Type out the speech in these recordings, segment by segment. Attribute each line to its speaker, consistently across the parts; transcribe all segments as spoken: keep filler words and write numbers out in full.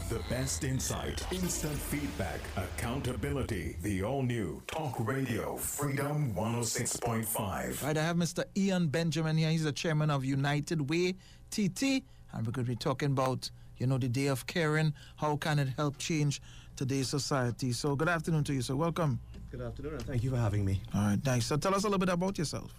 Speaker 1: The best insight, instant feedback, accountability. The all-new Talk Radio Freedom one oh six point five.
Speaker 2: Right, I have Mister Ian Benjamin here. He's the chairman of United Way T T, and we're going to be talking about, you know, the Day of Caring. How can it help change today's society? So good afternoon to you, sir. Welcome.
Speaker 3: Good afternoon, and thank you for having me.
Speaker 2: All right, nice. So tell us a little bit about yourself.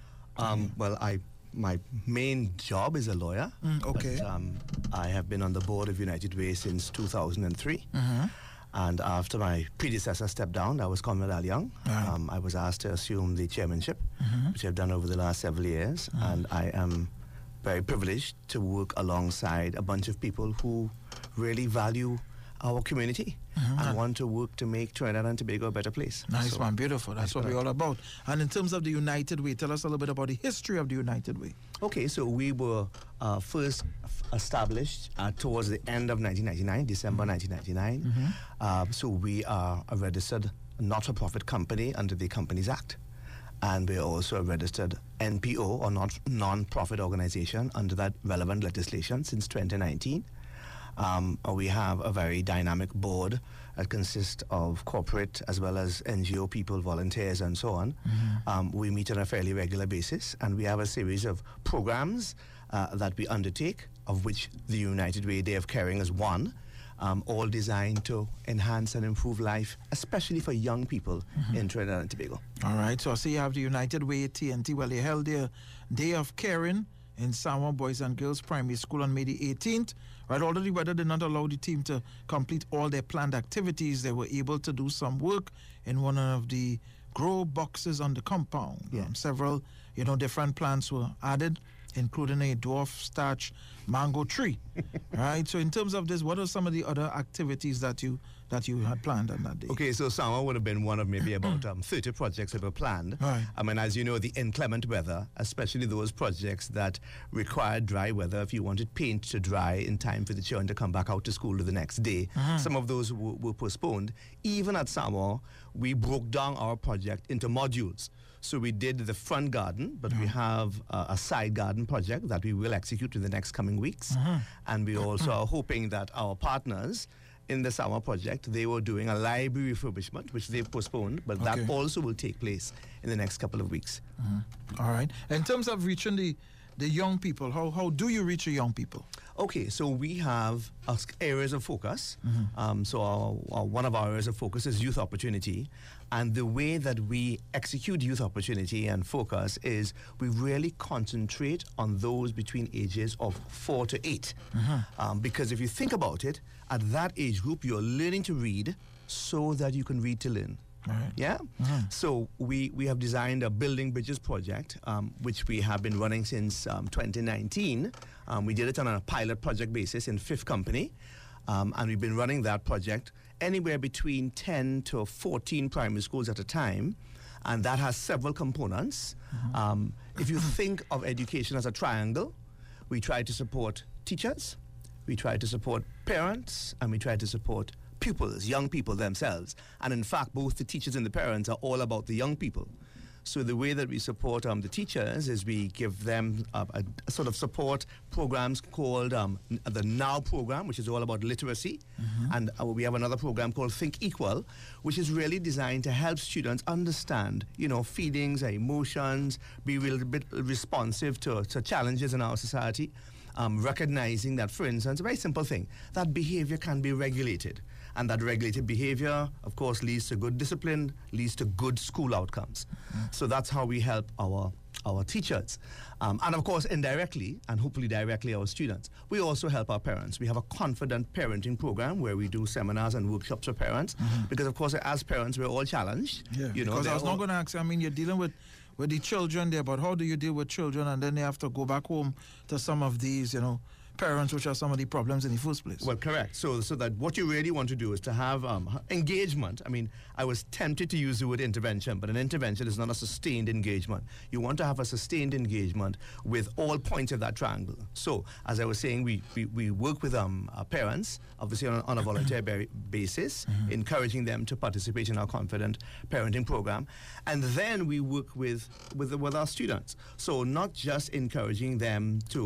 Speaker 3: Um, well, I my main job is a lawyer.
Speaker 2: Mm, okay.
Speaker 3: But, um, I have been on the board of United Way since two thousand three.
Speaker 2: Mm-hmm.
Speaker 3: And after my predecessor stepped down, that was Conrad Al-Young,
Speaker 2: Right.
Speaker 3: um, I was asked to assume the chairmanship,
Speaker 2: Mm-hmm.
Speaker 3: which I've done over the last several years.
Speaker 2: Mm.
Speaker 3: And I am very privileged to work alongside a bunch of people who really value our community
Speaker 2: Mhm.
Speaker 3: and want to work to make Trinidad and Tobago a better place.
Speaker 2: Nice
Speaker 3: So,
Speaker 2: one, beautiful. That's what
Speaker 3: correct.
Speaker 2: we're all about. And in terms of the United Way, tell us a little bit about the history of the United Way.
Speaker 3: Okay, so we were uh, first f- established uh, towards the end of nineteen ninety-nine, December nineteen ninety-nine.
Speaker 2: Mhm.
Speaker 3: Uh, so we are a registered not-for-profit company under the Companies Act. And we are also a registered N P O, or not non-profit organization, under that relevant legislation since twenty nineteen. Um, we have a very dynamic board that consists of corporate as well as N G O people, volunteers, and so on.
Speaker 2: Mm-hmm.
Speaker 3: Um, we meet on a fairly regular basis, and we have a series of programs uh, that we undertake, of which the United Way Day of Caring is one, um, all designed to enhance and improve life, especially for young people
Speaker 2: Mm-hmm.
Speaker 3: in Trinidad and Tobago.
Speaker 2: All right, so I see you have the United Way T N T. Well, they held their Day of Caring in Samoa Boys and Girls Primary School on May the eighteenth. Right, although the weather did not allow the team to complete all their planned activities, they were able to do some work in one of the grow boxes on the compound.
Speaker 3: Yeah.
Speaker 2: Um, several, you know, different plants were added, including a dwarf starch mango tree. Right, so in terms of this, what are some of the other activities that you that you had planned on that day?
Speaker 3: Okay, so summer would have been one of maybe about um, thirty projects that were planned.
Speaker 2: Right.
Speaker 3: I mean, as you know, the inclement weather, especially those projects that required dry weather, if you wanted paint to dry in time for the children to come back out to school the next day,
Speaker 2: Uh-huh.
Speaker 3: some of those w- were postponed. Even at summer, we broke down our project into modules. So we did the front garden, but we have uh, a side garden project that we will execute in the next coming weeks.
Speaker 2: Uh-huh.
Speaker 3: And we also are hoping that our partners in the summer project, they were doing a library refurbishment, which they've postponed, but that
Speaker 2: Okay.
Speaker 3: also will take place in the next couple of weeks.
Speaker 2: All right. In terms of reaching the, the young people, how, how do you reach the young people?
Speaker 3: Okay, so we have uh, areas of focus. Um, so our, our, one of our areas of focus is youth opportunity. And the way that we execute youth opportunity and focus is we really concentrate on those between ages of four to eight. Um, because if you think about it, at that age group, you're learning to read so that you can read to learn.
Speaker 2: Right.
Speaker 3: Yeah.
Speaker 2: Mhm.
Speaker 3: So we, we have designed a Building Bridges project, um, which we have been running since um, twenty nineteen. Um, we did it on a pilot project basis in Fifth Company, um, and we've been running that project anywhere between ten to fourteen primary schools at a time, and that has several components. Um, if you think of education as a triangle, we try to support teachers, we try to support parents, and we try to support pupils, young people themselves. And in fact, both the teachers and the parents are all about the young people. So the way that we support um, the teachers is we give them uh, a, a sort of support programs called um, n- the Now program, which is all about literacy. And uh, we have another program called Think Equal, which is really designed to help students understand, you know, feelings, emotions, be a little bit responsive to, to challenges in our society. Um, recognizing that, for instance, a very simple thing, that behavior can be regulated. And that regulated behavior, of course, leads to good discipline, leads to good school outcomes. So that's how we help our our teachers. Um, and of course, indirectly, and hopefully directly, our students. We also help our parents. We have a confident parenting program where we do seminars and workshops for parents. Because, of course, as parents, we're all challenged.
Speaker 2: Yeah,
Speaker 3: you know,
Speaker 2: because I
Speaker 3: they're
Speaker 2: was not
Speaker 3: all-
Speaker 2: going to ask you, I mean, you're dealing with, with the children there, but how do you deal with children and then they have to go back home to some of these, you know, parents, which are some of the problems in the first place?
Speaker 3: Well, correct. So, so that what you really want to do is to have um, engagement. I mean, I was tempted to use the word intervention, but an intervention is not a sustained engagement. You want to have a sustained engagement with all points of that triangle. So, as I was saying, we we, we work with um, our parents, obviously on a, on a volunteer ba- basis, mm-hmm. encouraging them to participate in our confident parenting program, and then we work with with with our students. So, not just encouraging them to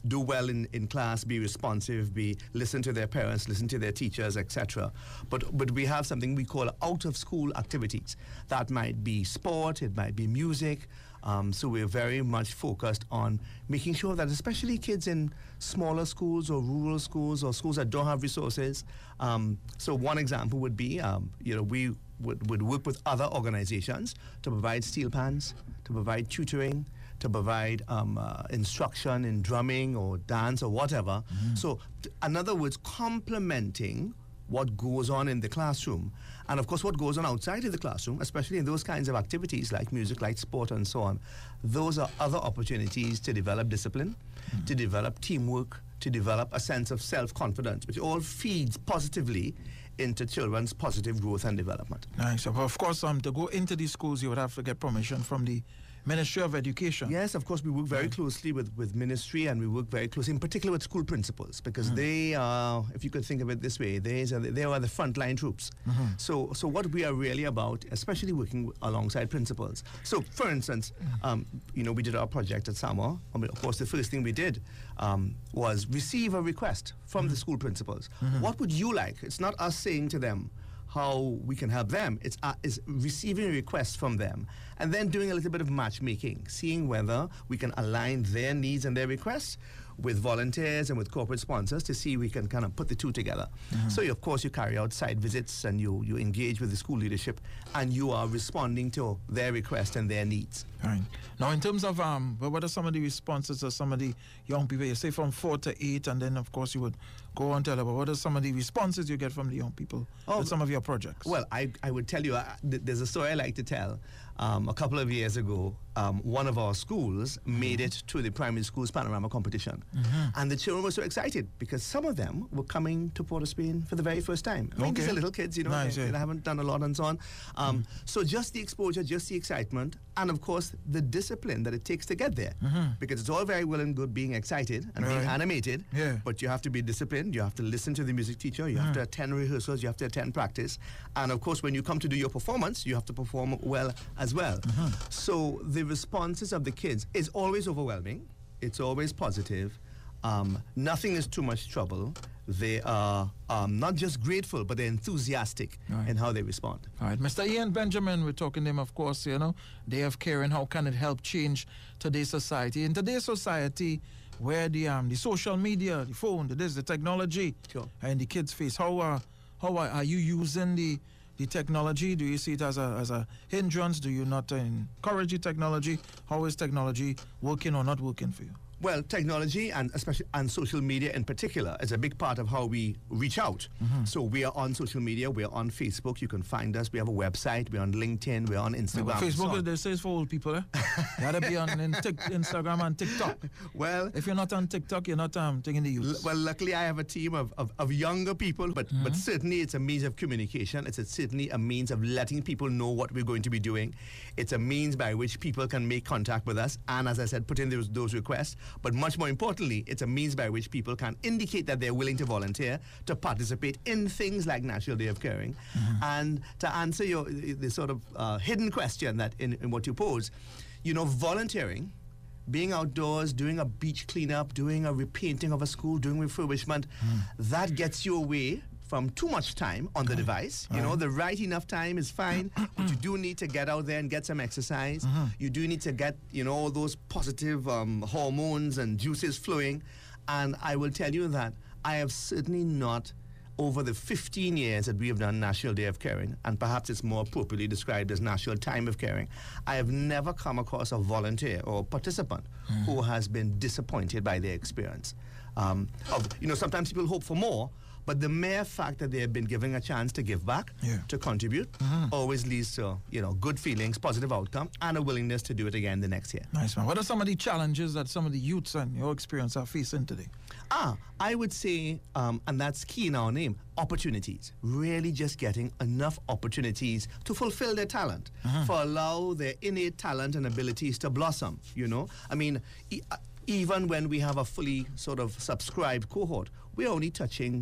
Speaker 3: do well in, in class, be responsive, be listen to their parents, listen to their teachers, et cetera. But but we have something we call out of school activities. That might be sport, it might be music. Um, so we're very much focused on making sure that especially kids in smaller schools or rural schools or schools that don't have resources. Um, so one example would be, um, you know, we would, would work with other organizations to provide steel pans, to provide tutoring, to provide um, uh, instruction in drumming or dance or whatever. Mm-hmm. So t- in other words, complementing what goes on in the classroom. And of course, what goes on outside of the classroom, especially in those kinds of activities like music, like sport, and so on, those are other opportunities to develop discipline, mm-hmm. to develop teamwork, to develop a sense of self-confidence, which all feeds positively into children's positive growth and development.
Speaker 2: Nice. Of course, um, to go into these schools, you would have to get permission from the Ministry of Education.
Speaker 3: Yes, of course, we work very closely with, with ministry, and we work very closely, in particular with school principals, because mm. they are, if you could think of it this way, they are, they are the frontline troops. Mm-hmm. So, so what we are really about, especially working alongside principals. So, for instance, um, you know, we did our project at Samoa. I mean, of course, the first thing we did um, was receive a request from mm-hmm. the school principals. Mm-hmm. What would you like? It's not us saying to them how we can help them. It's, uh, it's receiving requests from them and then doing a little bit of matchmaking, seeing whether we can align their needs and their requests with volunteers and with corporate sponsors to see we can kind of put the two together. Mm-hmm. So, of course, you carry out site visits and you, you engage with the school leadership and you are responding to their requests and their needs.
Speaker 2: Right. Now, in terms of um, what are some of the responses of some of the young people? You say from four to eight, and then, of course, you would go on to tell about what are some of the responses you get from the young people oh, with some of your projects?
Speaker 3: Well, I, I would tell you, uh, th- there's a story I like to tell. Um, a couple of years ago, um, one of our schools mm-hmm. made it to the primary school's panorama competition. Mm-hmm. And the children were so excited because some of them were coming to Port of Spain for the very first time. I mean, okay. These are little kids, you know, nice, they, yeah. they haven't done a lot and so on. Um, mm-hmm. So just the exposure, just the excitement, and of course, the discipline that it takes to get there. Mm-hmm. Because it's all very well and good being excited and right. being animated, yeah. but you have to be disciplined, you have to listen to the music teacher, you mm-hmm. have to attend rehearsals, you have to attend practice. And of course, when you come to do your performance, you have to perform well as well. Mm-hmm. So the responses of the kids is always overwhelming. It's always positive. Um, nothing is too much trouble. They are um, not just grateful, but they're enthusiastic right. in how they respond.
Speaker 2: All right. Mister Ian Benjamin, we're talking to him, of course, you know, Day of Caring, how can it help change today's society? In today's society, where the um, the social media, the phone, the this, the technology,
Speaker 3: sure.
Speaker 2: and the kids face, how, uh, how are, are you using the the technology? Do you see it as a as a hindrance? Do you not uh, encourage the technology? How is technology working or not working for you?
Speaker 3: Well, technology and especially and social media in particular is a big part of how we reach out. Mm-hmm. So we are on social media. We are on Facebook. You can find us. We have a website. We're on LinkedIn. We're on Instagram.
Speaker 2: Yeah, Facebook, so they say it's for old people. Eh? You gotta be on in tic- Instagram and TikTok.
Speaker 3: Well,
Speaker 2: if you're not on TikTok, you're not um, taking the use.
Speaker 3: L- well, luckily I have a team of, of, of younger people, but mm-hmm. but certainly it's a means of communication. It's a, certainly a means of letting people know what we're going to be doing. It's a means by which people can make contact with us, and as I said, put in those, those requests. But much more importantly, it's a means by which people can indicate that they're willing to volunteer, to participate in things like National Day of Caring. Mm-hmm. And to answer your the sort of uh, hidden question that in, in what you pose, you know, volunteering, being outdoors, doing a beach cleanup, doing a repainting of a school, doing refurbishment, mm. that gets you away from too much time on the device. You know, the right enough time is fine, but you do need to get out there and get some exercise. Mm-hmm. You do need to get, you know, all those positive um, hormones and juices flowing. And I will tell you that I have certainly not, over the fifteen years that we have done National Day of Caring, and perhaps it's more appropriately described as National Time of Caring, I have never come across a volunteer or participant mm. who has been disappointed by their experience. Um, of, you know, sometimes people hope for more, but the mere fact that they have been given a chance to give back, yeah. to contribute, mm-hmm. always leads to, you know, good feelings, positive outcome, and a willingness to do it again the next year.
Speaker 2: Nice, man. What are some of the challenges that some of the youths and your experience are facing today?
Speaker 3: Ah, I would say, um, and that's key in our name, opportunities. Really just getting enough opportunities to fulfill their talent, mm-hmm. for allow their innate talent and abilities to blossom, you know. I mean, e- even when we have a fully sort of subscribed cohort, we're only touching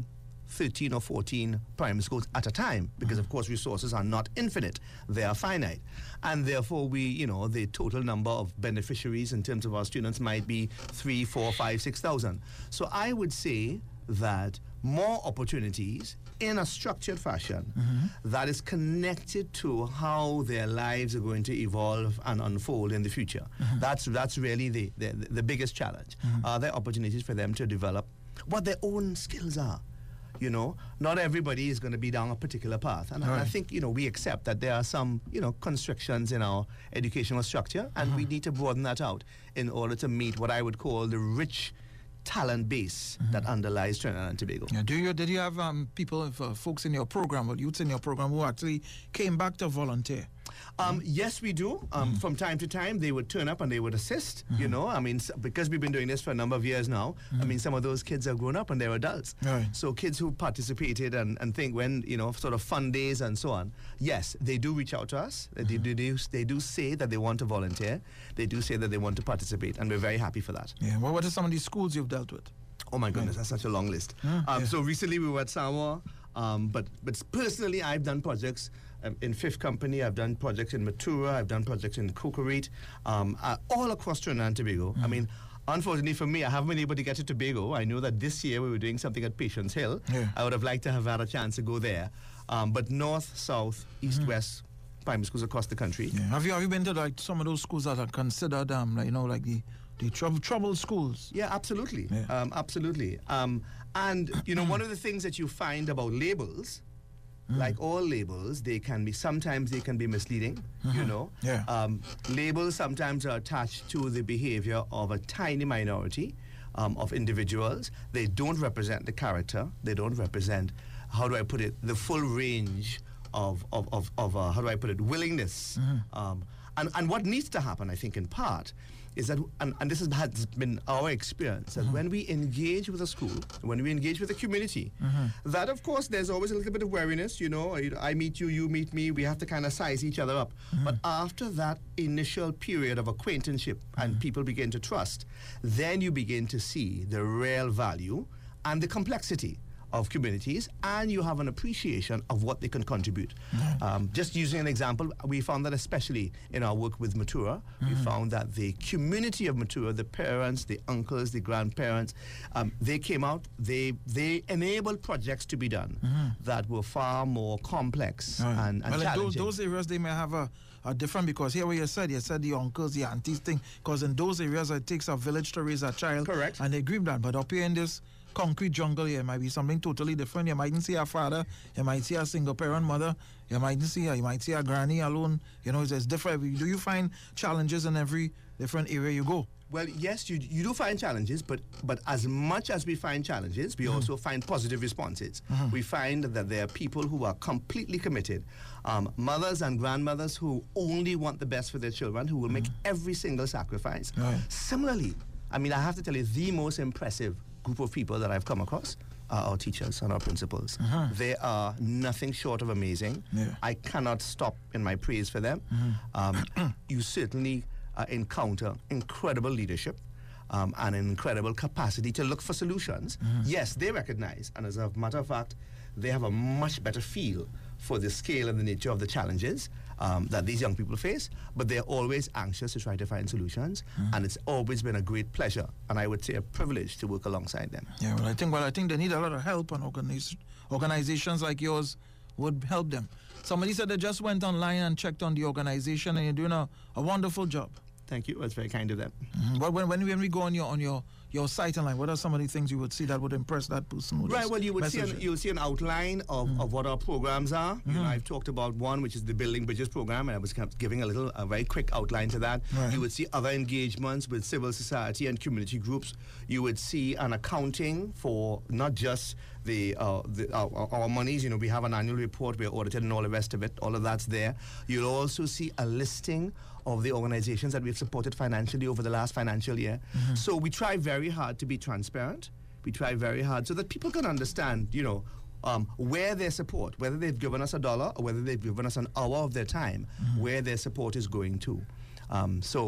Speaker 3: thirteen or fourteen primary schools at a time, because of course resources are not infinite, they are finite. And therefore we, you know, the total number of beneficiaries in terms of our students might be three, four, five, six thousand. So I would say that more opportunities in a structured fashion mm-hmm. that is connected to how their lives are going to evolve and unfold in the future. Mm-hmm. That's that's really the, the, the biggest challenge. Mm-hmm. Are there opportunities for them to develop what their own skills are? You know, not everybody is going to be down a particular path. And, right. and I think, you know, we accept that there are some, you know, constrictions in our educational structure, and mm-hmm. we need to broaden that out in order to meet what I would call the rich talent base mm-hmm. that underlies Trinidad and Tobago.
Speaker 2: Yeah, do you, did you have um, people, uh, folks in your program, or youths in your program who actually came back to volunteer?
Speaker 3: Um, mm-hmm. Yes, we do. Um, mm-hmm. From time to time, they would turn up and they would assist, mm-hmm. you know. I mean, s- because we've been doing this for a number of years now, mm-hmm. I mean, some of those kids are grown up and they're adults.
Speaker 2: Right.
Speaker 3: So kids who participated and, and think when, you know, sort of fun days and so on, yes, they do reach out to us. Mm-hmm. They, they, do, they do say that they want to volunteer. They do say that they want to participate, and we're very happy for that.
Speaker 2: Yeah. Well, what are some of these schools you've dealt with?
Speaker 3: Oh my goodness, that's such a long list.
Speaker 2: Mm,
Speaker 3: um,
Speaker 2: yeah.
Speaker 3: So recently we were at Samoa, um, but but personally I've done projects um, in Fifth Company. I've done projects in Matura. I've done projects in Cocorite, um, uh, all across Trinidad and Tobago. Mm. I mean, unfortunately for me, I haven't been able to get to Tobago. I know that this year we were doing something at Patience Hill.
Speaker 2: Yeah.
Speaker 3: I would have liked to have had a chance to go there, um, but north, south, east, mm. west, primary schools across the country.
Speaker 2: Yeah. Have you have you been to like some of those schools that are considered, um, like, you know, like the The trouble, troubled schools?
Speaker 3: Yeah, absolutely.
Speaker 2: Yeah.
Speaker 3: Um, absolutely. Um, and, you know, one of the things that you find about labels, mm. like all labels, they can be, sometimes they can be misleading, mm-hmm. you know.
Speaker 2: Yeah.
Speaker 3: Um, labels sometimes are attached to the behavior of a tiny minority um, of individuals. They don't represent the character. They don't represent, how do I put it, the full range of, of, of, of uh, how do I put it, willingness. Mm-hmm. Um, and, and what needs to happen, I think, in part, is that, and, and this has been our experience, that mm-hmm. when we engage with a school, when we engage with a community, mm-hmm. that of course there's always a little bit of wariness, you know, I, I meet you, you meet me, we have to kind of size each other up. Mm-hmm. But after that initial period of acquaintanceship mm-hmm. and people begin to trust, then you begin to see the real value and the complexity of communities, and you have an appreciation of what they can contribute. Mm-hmm. Um, just using an example, we found that especially in our work with Matura, mm-hmm. we found that the community of Matura, the parents, the uncles, the grandparents, um, they came out, they they enabled projects to be done mm-hmm. that were far more complex right. and, and
Speaker 2: well,
Speaker 3: challenging.
Speaker 2: In those, those areas, they may have a, a different, because here where you said, you said the uncles, the aunties thing, because in those areas it takes a village to raise a child.
Speaker 3: Correct.
Speaker 2: And they agree with that, but up here in this concrete jungle here, it might be something totally different. You mightn't see a father, you might see a single parent mother, you mightn't see a, you might see a granny alone. You know, it's different. Do you find challenges in every different area you go?
Speaker 3: Well, yes, you you do find challenges, but but as much as we find challenges, we mm-hmm. also find positive responses. Mm-hmm. We find that there are people who are completely committed, um, mothers and grandmothers who only want the best for their children, who will mm-hmm. make every single sacrifice. Right. Similarly, I mean, I have to tell you, the most impressive group of people that I've come across are our teachers and our principals. Uh-huh. They are nothing short of amazing. Yeah. I cannot stop in my praise for them. Uh-huh. Um, you certainly uh, encounter incredible leadership um, and an incredible capacity to look for solutions. Uh-huh. Yes, they recognize, and as a matter of fact, they have a much better feel for the scale and the nature of the challenges um, that these young people face, but they're always anxious to try to find solutions, mm. and it's always been a great pleasure, and I would say a privilege to work alongside them.
Speaker 2: Yeah, well, I think well, I think they need a lot of help, and organiz- organizations like yours would help them. Somebody said they just went online and checked on the organization, and you're doing a, a wonderful job.
Speaker 3: Thank you. That's very kind of them.
Speaker 2: Mm-hmm. But when, when when we go on your on your your site online, what are some of the things you would see that would impress that person? Who
Speaker 3: right. Well, you would see an, you'll see an outline of, mm-hmm. of what our programs are. Mm-hmm. You know, I've talked about one, which is the Building Bridges program, and I was kind of giving a little, a very quick outline to that. Right. You would see other engagements with civil society and community groups. You would see an accounting for not just the, uh, the our, our monies. You know, we have an annual report, we're audited, and all the rest of it. All of that's there. You'll also see a listing of the organizations that we've supported financially over the last financial year. Mm-hmm. So we try very hard to be transparent. We try very hard so that people can understand, you know, um, where their support, whether they've given us a dollar or whether they've given us an hour of their time, mm-hmm. where their support is going to. Um, so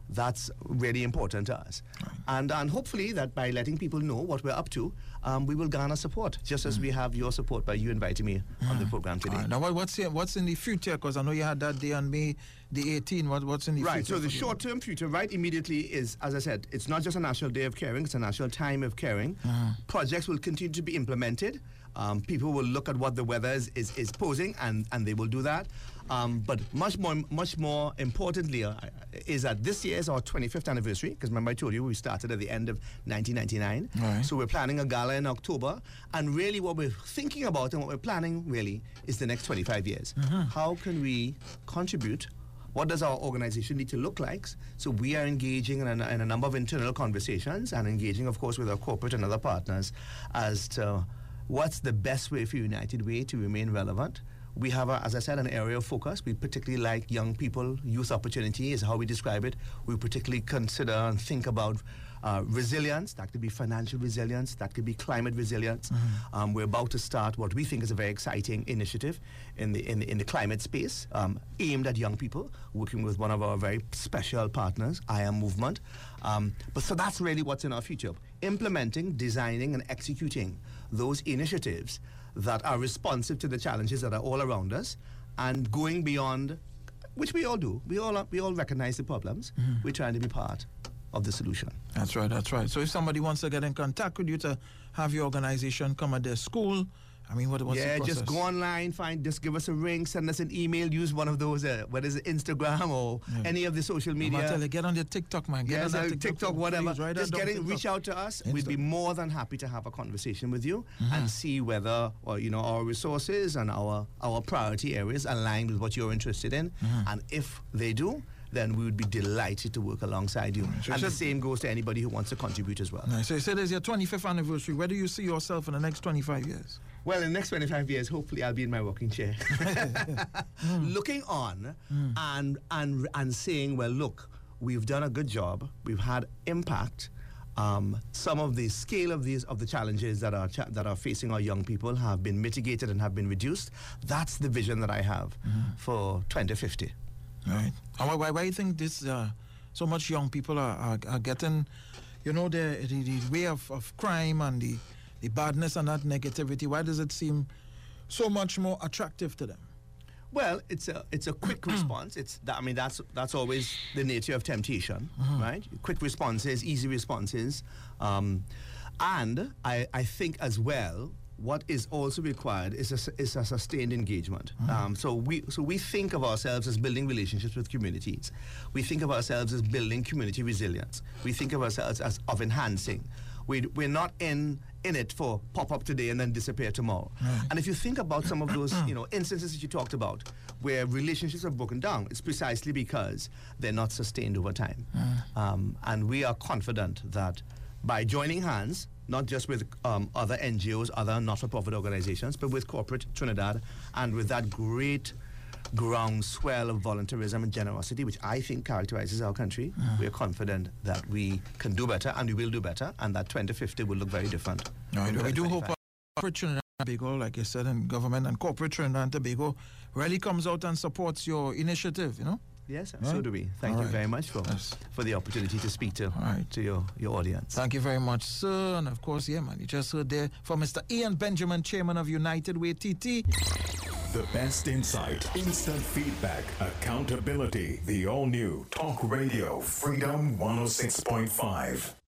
Speaker 3: that's really important to us. Right. And and hopefully that by letting people know what we're up to, um, we will garner support, just as mm. we have your support by you inviting me mm. on the program today.
Speaker 2: Right. Now, what, what's here, what's in the future? Because I know you had that day on May the eighteenth. What, what's in the
Speaker 3: right,
Speaker 2: future?
Speaker 3: Right, so the short-term future, right, immediately is, as I said, it's not just a National Day of Caring, it's a National Time of Caring. Mm. Projects will continue to be implemented. Um, people will look at what the weather is, is, is posing, and, and they will do that. Um, but much more much more importantly uh, is that this year is our twenty-fifth anniversary, because remember I told you we started at the end of nineteen ninety-nine.
Speaker 2: Right.
Speaker 3: So we're planning a gala in October, and really what we're thinking about and what we're planning really is the next twenty-five years. Mm-hmm. How can we contribute? What does our organization need to look like? So we are engaging in a, in a number of internal conversations and engaging, of course, with our corporate and other partners as to what's the best way for United Way to remain relevant. We have, a, as I said, an area of focus. We particularly like young people. Youth opportunity is how we describe it. We particularly consider and think about uh, resilience. That could be financial resilience. That could be climate resilience. Mm-hmm. Um, we're about to start what we think is a very exciting initiative in the in the, in the climate space, um, aimed at young people, working with one of our very special partners, I Am Movement. Um, but so that's really what's in our future. Implementing, designing, and executing those initiatives that are responsive to the challenges that are all around us, and going beyond, which we all do. We all we all recognize the problems. Mm-hmm. We're trying to be part of the solution.
Speaker 2: That's right, that's right. So if somebody wants to get in contact with you to have your organization come at their school, I mean, what, what's
Speaker 3: yeah,
Speaker 2: the process?
Speaker 3: Just go online, find, just give us a ring, send us an email, use one of those, uh, whether it's Instagram or yeah. any of the social media.
Speaker 2: I'm tell you, get on your TikTok, man. Get
Speaker 3: yes,
Speaker 2: on that
Speaker 3: uh,
Speaker 2: TikTok,
Speaker 3: TikTok whatever.
Speaker 2: Please,
Speaker 3: just get in, reach out to us. Insta. We'd be more than happy to have a conversation with you mm-hmm. and see whether, or, you know, our resources and our, our priority areas align with what you're interested in. Mm-hmm. And if they do, then we would be delighted to work alongside you. Right. So and the same goes to anybody who wants to contribute as well.
Speaker 2: Nice. So you said it's your twenty-fifth anniversary. Where do you see yourself in the next twenty-five years?
Speaker 3: Well, in the next twenty-five years, hopefully I'll be in my rocking chair. mm. Looking on mm. and, and, and saying, well, look, we've done a good job. We've had impact. Um, some of the scale of these of the challenges that are cha- that are facing our young people have been mitigated and have been reduced. That's the vision that I have mm. for twenty fifty.
Speaker 2: Right. And why, why, why do you think this, uh, so much young people are, are, are getting, you know, the, the, the way of, of crime and the, the badness and that negativity? Why does it seem so much more attractive to them?
Speaker 3: Well, it's a it's a quick response. It's that, I mean that's that's always the nature of temptation, mm-hmm. right? Quick responses, easy responses, um, and I I think as well, what is also required is a, is a sustained engagement. Mm-hmm. Um, so we so we think of ourselves as building relationships with communities. We think of ourselves as building community resilience. We think of ourselves as of enhancing. We we're not in in it for pop up today and then disappear tomorrow. Right. And if you think about some of those you know instances that you talked about where relationships are broken down, it's precisely because they're not sustained over time. Mm. Um, and we are confident that by joining hands, not just with um, other N G Os, other not-for-profit organizations, but with corporate Trinidad, and with that great groundswell of volunteerism and generosity, which I think characterizes our country, mm. we are confident that we can do better, and we will do better, and that twenty fifty will look very different.
Speaker 2: Right. We do hope corporate Trinidad and Tobago, like I said, and government and corporate Trinidad and Tobago really comes out and supports your initiative, you know?
Speaker 3: Yes, right. So do we. Thank All you right. very much for yes. for the opportunity to speak to right. to your, your audience.
Speaker 2: Thank you very much, sir. And of course, yeah, man, you just heard there from Mister Ian Benjamin, Chairman of United Way T T.
Speaker 1: The best insight, instant feedback, accountability. The all-new Talk Radio Freedom one oh six point five.